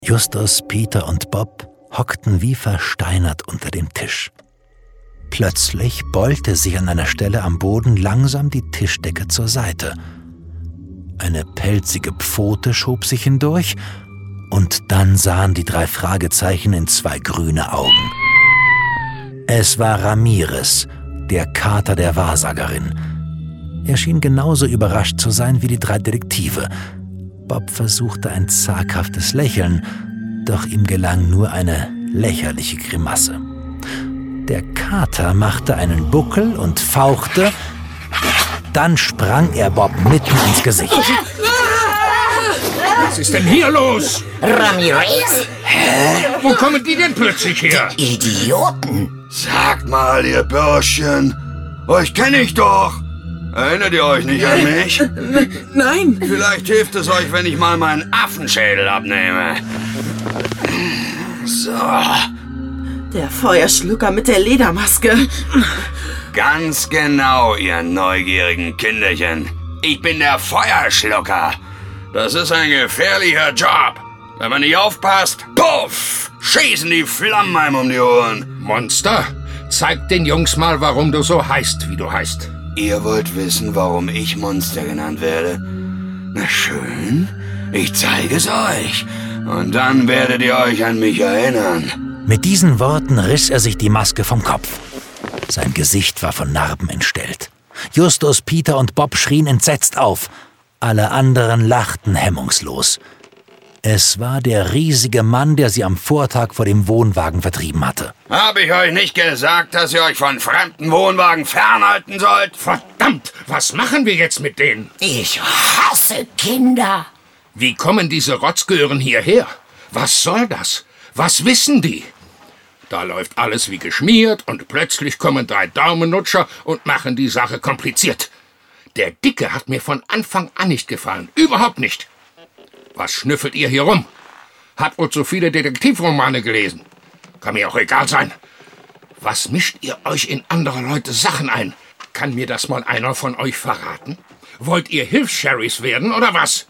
Justus, Peter und Bob hockten wie versteinert unter dem Tisch. Plötzlich beulte sich an einer Stelle am Boden langsam die Tischdecke zur Seite. Eine pelzige Pfote schob sich hindurch, und dann sahen die 3 Fragezeichen in 2 grüne Augen. Es war Ramirez, der Kater der Wahrsagerin. Er schien genauso überrascht zu sein wie die 3 Detektive. Bob versuchte ein zaghaftes Lächeln, doch ihm gelang nur eine lächerliche Grimasse. Der Kater machte einen Buckel und fauchte, dann sprang er Bob mitten ins Gesicht. Was ist denn hier los? Ramirez? Hä? Wo kommen die denn plötzlich her? Die Idioten. Sagt mal, ihr Bürschchen, euch kenne ich doch. Erinnert ihr euch nicht an mich? Nein. Vielleicht hilft es euch, wenn ich mal meinen Affenschädel abnehme. So. Der Feuerschlucker mit der Ledermaske. Ganz genau, ihr neugierigen Kinderchen. Ich bin der Feuerschlucker. Das ist ein gefährlicher Job. Wenn man nicht aufpasst, puff, schießen die Flammen einem um die Ohren. Monster, zeig den Jungs mal, warum du so heißt, wie du heißt. Ihr wollt wissen, warum ich Monster genannt werde? Na schön, ich zeige es euch. Und dann werdet ihr euch an mich erinnern. Mit diesen Worten riss er sich die Maske vom Kopf. Sein Gesicht war von Narben entstellt. Justus, Peter und Bob schrien entsetzt auf. Alle anderen lachten hemmungslos. Es war der riesige Mann, der sie am Vortag vor dem Wohnwagen vertrieben hatte. Hab ich euch nicht gesagt, dass ihr euch von fremden Wohnwagen fernhalten sollt? Verdammt, was machen wir jetzt mit denen? Ich hasse Kinder. Wie kommen diese Rotzgören hierher? Was soll das? Was wissen die? Da läuft alles wie geschmiert und plötzlich kommen 3 Daumennutscher und machen die Sache kompliziert. Der Dicke hat mir von Anfang an nicht gefallen. Überhaupt nicht. Was schnüffelt ihr hier rum? Habt wohl so viele Detektivromane gelesen. Kann mir auch egal sein. Was mischt ihr euch in andere Leute Sachen ein? Kann mir das mal einer von euch verraten? Wollt ihr Hilfs-Sherrys werden oder was?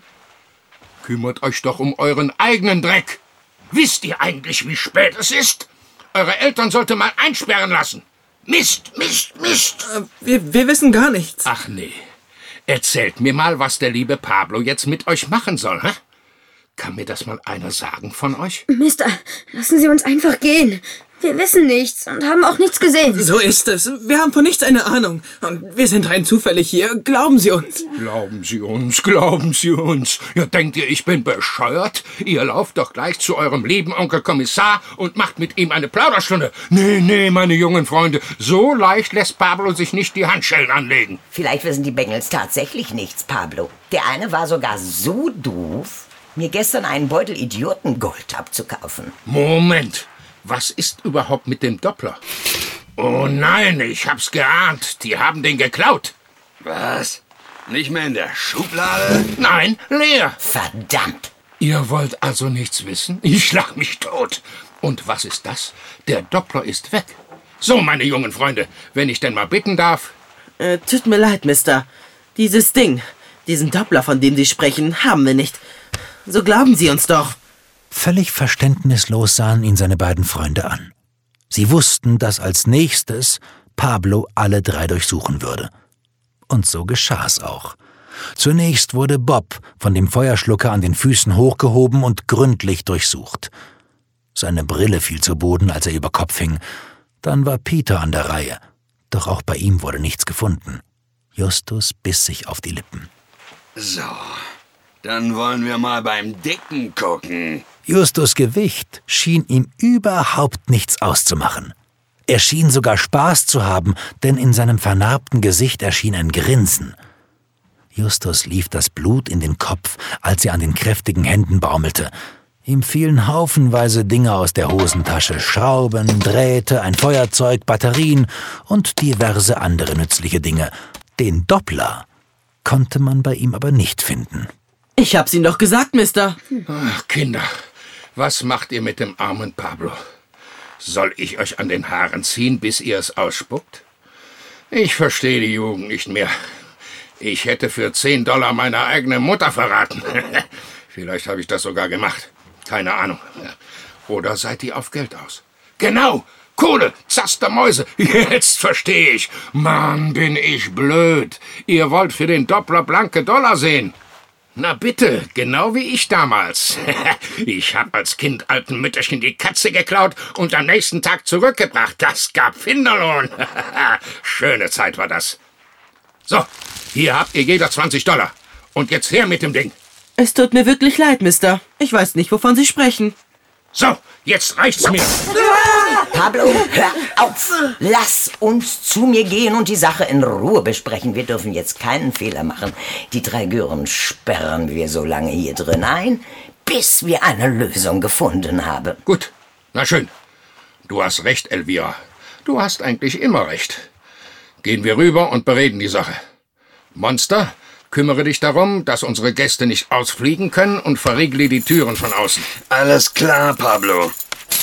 Kümmert euch doch um euren eigenen Dreck. Wisst ihr eigentlich, wie spät es ist? Eure Eltern sollte man einsperren lassen. Mist, Mist, Mist. Wir wissen gar nichts. Ach nee. Erzählt mir mal, was der liebe Pablo jetzt mit euch machen soll, hä? Kann mir das mal einer sagen von euch? Mister, lassen Sie uns einfach gehen. Wir wissen nichts und haben auch nichts gesehen. So ist es. Wir haben von nichts eine Ahnung. Und wir sind rein zufällig hier. Glauben Sie uns. Glauben Sie uns, glauben Sie uns. Ja, denkt ihr, ich bin bescheuert? Ihr lauft doch gleich zu eurem lieben Onkel Kommissar und macht mit ihm eine Plauderstunde. Nee, meine jungen Freunde, so leicht lässt Pablo sich nicht die Handschellen anlegen. Vielleicht wissen die Bengels tatsächlich nichts, Pablo. Der eine war sogar so doof, mir gestern einen Beutel Idiotengold abzukaufen. Moment. Was ist überhaupt mit dem Doppler? Oh nein, ich hab's geahnt. Die haben den geklaut. Was? Nicht mehr in der Schublade? Nein, leer. Verdammt. Ihr wollt also nichts wissen? Ich schlag mich tot. Und was ist das? Der Doppler ist weg. So, meine jungen Freunde, wenn ich denn mal bitten darf. Tut mir leid, Mister. Dieses Ding, diesen Doppler, von dem Sie sprechen, haben wir nicht. So glauben Sie uns doch. Völlig verständnislos sahen ihn seine beiden Freunde an. Sie wussten, dass als nächstes Pablo alle 3 durchsuchen würde. Und so geschah's auch. Zunächst wurde Bob von dem Feuerschlucker an den Füßen hochgehoben und gründlich durchsucht. Seine Brille fiel zu Boden, als er über Kopf hing. Dann war Peter an der Reihe. Doch auch bei ihm wurde nichts gefunden. Justus biss sich auf die Lippen. So, dann wollen wir mal beim Dicken gucken. Justus' Gewicht schien ihm überhaupt nichts auszumachen. Er schien sogar Spaß zu haben, denn in seinem vernarbten Gesicht erschien ein Grinsen. Justus lief das Blut in den Kopf, als er an den kräftigen Händen baumelte. Ihm fielen haufenweise Dinge aus der Hosentasche, Schrauben, Drähte, ein Feuerzeug, Batterien und diverse andere nützliche Dinge. Den Doppler konnte man bei ihm aber nicht finden. Ich hab's Ihnen doch gesagt, Mister. Ach, Kinder, was macht ihr mit dem armen Pablo? Soll ich euch an den Haaren ziehen, bis ihr es ausspuckt? Ich verstehe die Jugend nicht mehr. Ich hätte für $10 meine eigene Mutter verraten. Vielleicht habe ich das sogar gemacht. Keine Ahnung. Oder seid ihr auf Geld aus? Genau! Kohle! Zaster Mäuse! Jetzt verstehe ich. Mann, bin ich blöd. Ihr wollt für den Doppler blanke Dollar sehen. Na bitte, genau wie ich damals. Ich hab als Kind alten Mütterchen die Katze geklaut und am nächsten Tag zurückgebracht. Das gab Finderlohn. Schöne Zeit war das. So, hier habt ihr jeder $20. Und jetzt her mit dem Ding. Es tut mir wirklich leid, Mister. Ich weiß nicht, wovon Sie sprechen. So, jetzt reicht's mir. Pablo, hör auf! Lass uns zu mir gehen und die Sache in Ruhe besprechen. Wir dürfen jetzt keinen Fehler machen. Die 3 Gören sperren wir so lange hier drin ein, bis wir eine Lösung gefunden haben. Gut, na schön. Du hast recht, Elvira. Du hast eigentlich immer recht. Gehen wir rüber und bereden die Sache. Monster, kümmere dich darum, dass unsere Gäste nicht ausfliegen können und verriegle die Türen von außen. Alles klar, Pablo.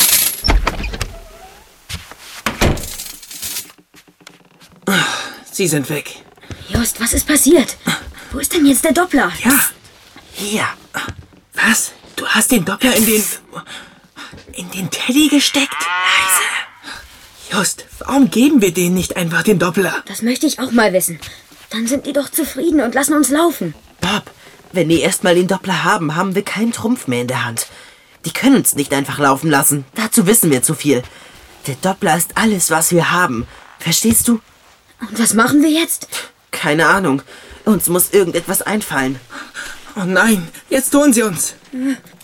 Sie sind weg. Just, was ist passiert? Wo ist denn jetzt der Doppler? Ja, hier. Was? Du hast den Doppler in den Teddy gesteckt? Leise. Just, warum geben wir denen nicht einfach den Doppler? Das möchte ich auch mal wissen. Dann sind die doch zufrieden und lassen uns laufen. Bob, wenn die erstmal den Doppler haben, haben wir keinen Trumpf mehr in der Hand. Die können uns nicht einfach laufen lassen. Dazu wissen wir zu viel. Der Doppler ist alles, was wir haben. Verstehst du? Und was machen wir jetzt? Keine Ahnung. Uns muss irgendetwas einfallen. Oh nein, jetzt tun sie uns.